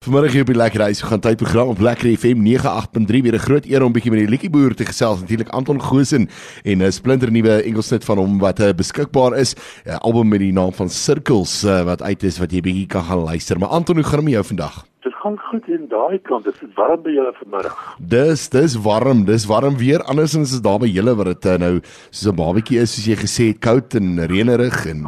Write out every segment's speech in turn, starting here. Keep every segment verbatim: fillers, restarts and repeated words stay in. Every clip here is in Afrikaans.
Vanmiddag hier op die Lekker Huis, we gaan tydprogram op Lekker F M nege agt punt drie, weer 'n groot eer om bietjie met die liedjieboer te gesels, natuurlik Anton Goosen en 'n splinternuwe Engelsnit van hom wat uh, beskikbaar is, 'n album met die naam van Circles uh, wat uit is wat jy bietjie kan gaan luister. Maar Anton, hoe gaan dit met jou vandag? Dit gaan goed in daai kant. Dit is warm by julle vanmiddag. Dis, dis warm, dis warm weer. Andersins is daar by julle wat dit uh, nou soos 'n babatjie is, soos jy gesê het, koud en reënerig en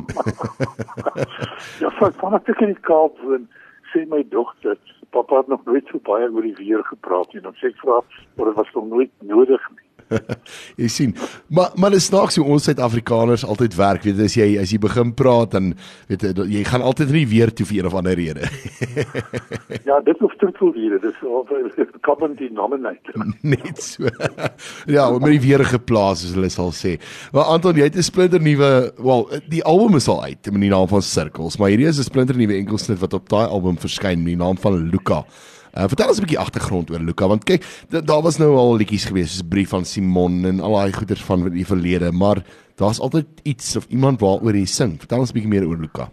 Ja, van van ek in die Kaap woon, sê my dogter, papa het nog nooit so baie oor die weer gepraat nie. Dan sê ek vir haar, maar dit was nog nooit nodig nie. Jy sien, maar maar dit is snaaks hoe ons Suid-Afrikaners altyd werk, weet jy, as jy as jy begin praat dan weet jy, jy gaan altyd nie weer toe vir een of ander rede. Ja, dit hoef te voel hier, dit is al common denominator. Net so. Ja, met die weer geplaas soos hulle sal sê. Maar Anton, jy het 'n splinternuwe, wel, die album is al uit met die naam van Circles, maar hierdie is 'n splinternuwe Engelsnit wat op daai album verskyn met die naam van Luka. Uh, vertel ons 'n bietjie agtergrond oor Luka, want kyk, daar was nou al liedjies gewees soos Brief van Simon en al daai goeders van die verlede, maar daar's altyd iets of iemand waaroor jy sing. Vertel ons 'n bietjie meer oor Luka.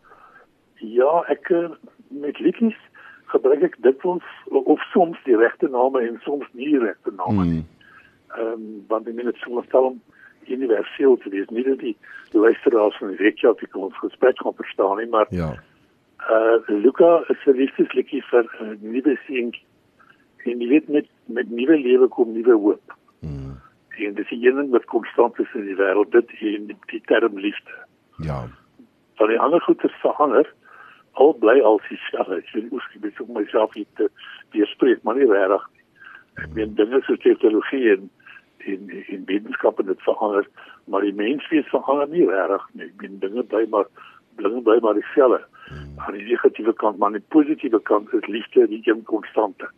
Ja, ek met liedjies gebruik ek dikwels of soms die regte name en soms nie die regte name nie. Ehm um, want ek meen dit sou stel om universeel te wees, nie dat die luisteraars van die Reykjavik die ons gesprek gaan verstaan nie, maar ja. Uh, Luka is 'n liefdesliedjie vir 'n uh, nuwe seentjie. En jy weet, met, met nuwe lewe kom nuwe hoop. Mm. En dis die een ding wat konstant is in die wêreld, dit en die, die term liefde. Ja. Van die ander goeders verander, al bly al dieselfde. Ek wil oeskryf om myself hier te weerspreek, maar nie regtig nie. Ek meen dinge soos tegnologie en en, en wetenskap en dit verander, maar die menswees verander nie regtig nie. Ek meen dinge bly maar dinge bly maar dieselfde. Hmm. Aan die negatiewe kant, maar aan die positiewe kant is liefde die een konstante.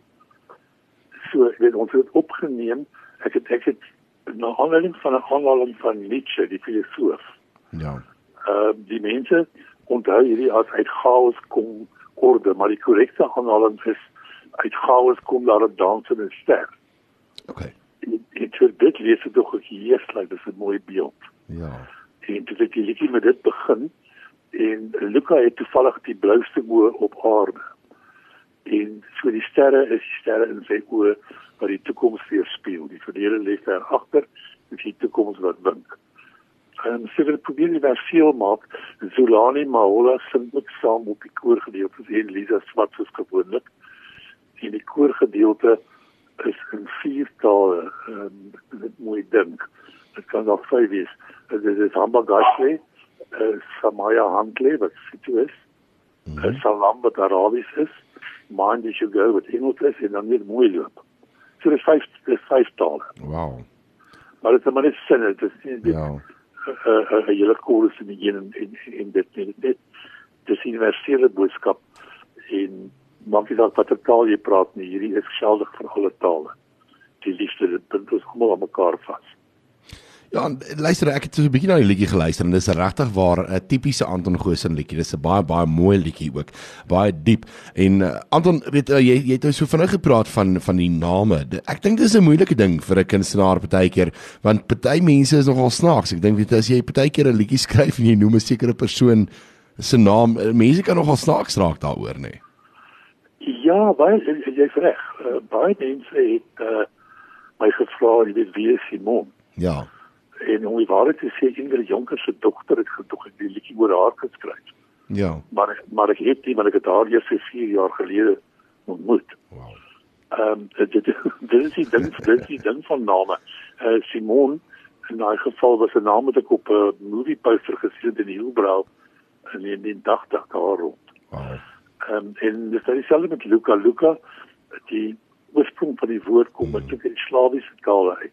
So, ek weet, ons het het opgeneem, ek het, ek het, na aanleiding van 'n aanhaling van Nietzsche, die filosoof, ja. uh, die mense onthou hierdie as uit chaos kom orde, maar die korrekte aanhaling is, uit chaos kom daar 'n dansende ster. Okay. En, en so dit lees ek toch geheers, like, dit is 'n mooi beeld. Ja. En toe ek die liedjie met dit begin, en Luka het toevallig die blouste oë op aarde. En so die sterre is die sterre in sy oë wat die toekoms weerspieël. Die verlede lê ver agter, dis die toekoms wat wink. En so wil probeer universeel maak. Zulani Mahola sing ook saam op die koorgedeelte en Lisa Swart soos gewoonlik. En die koorgedeelte is in vier tale. Um, dit mooi dink. Dit kan nog vyf wees. Dit is Hambagashi, Uh, Samaya Handle, wat Situ is, mm-hmm. uh, Salam, wat Arabisch is, Mind As You Go, wat Engels is, en dan weer mooi loop. So dit is vijf, dit is vijf talen. Wow. Maar het is maar net sin, het is nie dit, ja. uh, uh, hele chorus in die een en, en, en dit, en dit, dit is universele boodskap, en maak nie dat wat er taal jy praat nie, hierdie is geldig vir alle tale. Die liefde, dit bind ons allemaal aan mekaar vast. Ja, luister, ek het so 'n bietjie na die liedjie geluister en dis regtig waar 'n tipiese Anton Goosen liedjie. Dis 'n baie baie mooi liedjie ook, baie diep. En uh, Anton, weet uh, jy jy het nou so vinnig gepraat van van die name. Ek dink dis 'n moeilike ding vir 'n kunstenaar partykeer, want party mense is nogal snaaks. Ek dink weet as jy partykeer 'n liedjie skryf en jy noem 'n sekere persoon se naam, mense kan nogal snaaks raak daaroor, nê. Nee. Ja, baie jy's reg. Uh, baie mense het uh, my gevra, jy weet, wie is Simon? Ja. En om die waarheid te sê, Ingrid Jonker se dogter het gedog ek die liedjie oor haar geskryf. Ja. Maar maar ek het nie, maar ek het haar eers vier jaar gelede ontmoet. Wow. Ehm um, dit, dit, dit is die ding, dit is die ding van name. Uh, Simon, in daai geval was 'n naam wat ek op 'n uh, movie poster gesien het in Hielbrau in die, die dagdag daar rond. Wow. Ehm um, en dis dieselfde met Luka. Luka, die oorsprong van die woord kom uit mm. die Slawiese taal uit.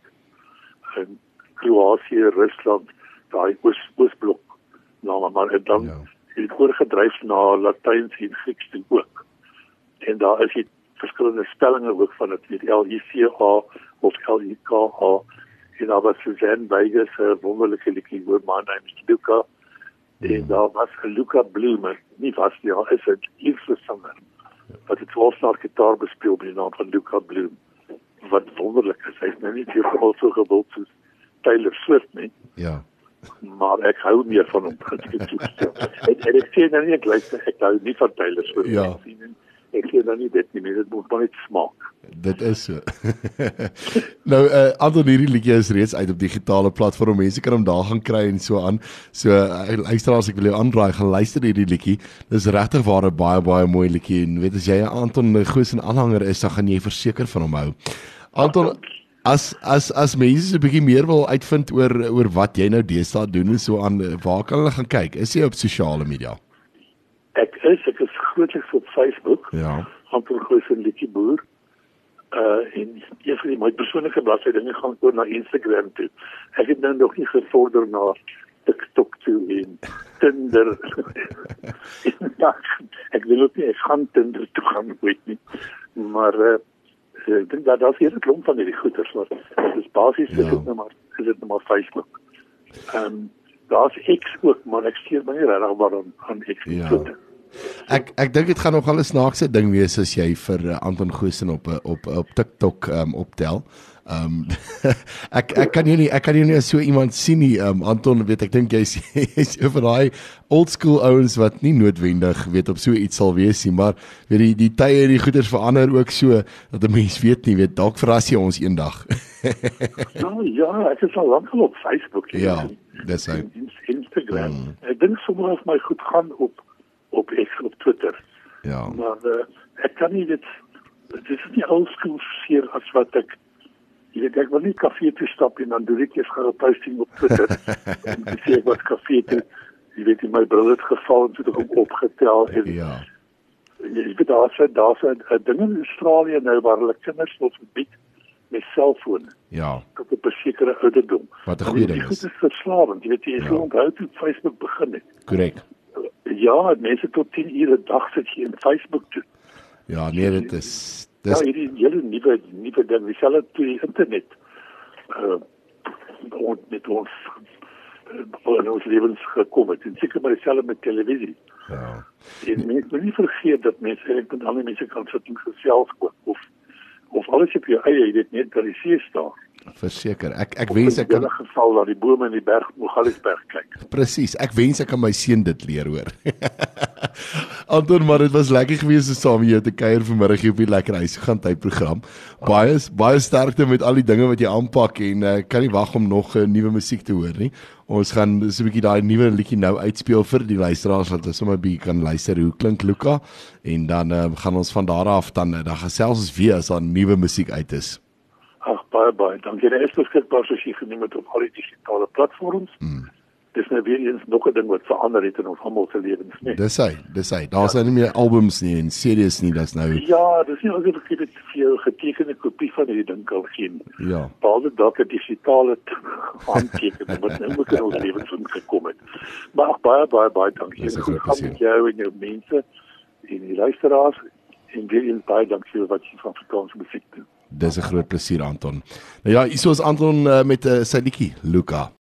En Kroatië, Rusland, daai oos, oosblok name, maar en dan ja. het het oorgedryf na Latyns en Grieks toe ook. En daar is die verskillende spellinge ook van het, weet L I C A of L I K A, en daar was Suzanne Vegas, 'n wonderlike liedjie oor My Name is Luka, ja. En daar was 'n Luka Bloom, nie was die, ja, is 'n Ierse sanger, wat het twaalf jaar gitaar bespeel by die naam van Luka Bloom, wat wonderlik is, hy is nou nie teenoor so gewild soos Taylor Swift nie. Ja. Maar ek hou meer van hom. en, en ek sê nou nie, ek luister, ek hou nie van Taylor Swift. Ja. En, ek sê nou nie dit nie, dit moet maar net smaak. Dit is so. Nou, uh, Anton, hierdie liedjie is reeds uit op digitale platform. Mense kan hom daar gaan kry en so aan. So, uh, luisteraars, ek wil jou aanraai, gaan luister hierdie liedjie. Dis regtig waar 'n baie, baie mooi liedjie. En weet, as jy 'n Anton Goosen aanhanger is, dan gaan jy verseker van hom hou. Anton, as as as mense so 'n bietjie meer wil uitvind oor oor wat jy nou deesdae doen en so aan, waar kan hulle gaan kyk? Is jy op sosiale media? Ek is, ek is grootliks op Facebook. Ja. Anton Goosen liedjie boer. Uh, en een van die my persoonlike bladsy dinge gaan oor na Instagram toe. Ek het nou nog nie gevorder na TikTok toe en Tinder. Ek wil ook nie, ek gaan Tinder toe gaan, weet nie. Maar uh, ek dink dat daar is hier 'n klomp van hierdie goeders, maar dit is basies ja. is dit nou maar, is dit nou maar Facebook. Um, daar is X ook, maar ek stuur my nie regtig maar aan, aan X. Ja. Ek ek dink dit gaan nogal 'n snaakse ding wees as jy vir uh, Anton Goosen op op op TikTok um, optel. Um, ek ek kan jou nie ek kan jou nie as so iemand sien nie. Um, Anton, weet ek dink jy's jy's oor daai old school ouens wat nie noodwendig weet op so iets sal wees nie, maar weet die die tye en die goeders verander ook so dat 'n mens weet nie, weet dalk verras jy ons eendag. Nou ja, ek is al lank al op Facebook. Ja, dis hy. Instagram. Mm. Ek dink sommer of my goed gaan op op X op Twitter. Ja. Maar uh, ek kan nie dit dit is nie oldschool seer as wat ek jy weet ek wil nie kafee toe stap en dan doen ek eers gaan 'n posting op Twitter en dan sê ek wat kafee toe jy weet my bril het geval en toe ek hom opgetel en ja. Jy weet daar's daar's 'n ding in Australië nou waar hulle kinders wil verbied met selfone. Ja. Tot 'n sekere ouderdom. Wat 'n goeie ding is. Dit is verslawend. Jy weet jy ja. sou onthou toe Facebook begin het. Korrek. Ja, mense tot tien ure 'n dag sit hier in Facebook toe. Ja, nee, dit is dis ja, hierdie hele nuwe nuwe ding, dieselfde toe die internet uh ons met ons uh, in ons lewens gekom het. En seker maar dieselfde met televisie. ja. En mense moet nie vergeet dat mense eintlik met ander mense kan sit en gesels ook of of alles op jou eie, jy weet net dat die see staan. Verseker. Ek ek wens ek kan kan geval dat die bome in die berg Mogalisberg kyk. Presies. Ek wens ek kan my seun dit leer hoor. Anton, maar dit was lekker geweest om saam met jou te kuier vanmiddag hier op die Lekker Huis gaan tyd program. Baie baie sterkte met al die dinge wat jy aanpak en uh, kan nie wag om nog 'n uh, nuwe musiek te hoor nie. Ons gaan so 'n bietjie daai nuwe liedjie nou uitspeel vir die luisteraars wat hulle sommer 'n bietjie kan luister hoe klink Luka en dan uh, gaan ons van daar af dan uh, dan gesels ons weer as daar nuwe musiek uit is. Ag, baie baie dankie. Dit is beskikbaar soos jy genoem het op al die digitale platforms. Mm. Dis nou weer eens nog 'n ding wat verander het in ons almal se lewens, nee. Dis hy, dis hy. Daar's ja. nou nie meer albums nie en C D's nie, dis nou. Ja, dis nie asof ek dit vir jou getekende kopie van hierdie ding kan gee. Ja. Behalwe dalk 'n digitale handtekening wat nou ook in ons lewens ingekom het. Maar ag, baie baie baie dankie. Dis 'n Goed groot gaan met jou en jou mense en die luisteraars en weer eens baie dankie vir wat jy van Afrikaanse musiek doen. Dis 'n groot plesier, Anton. Nou ja, hier is Anton uh, met uh, sy liedjie Luka.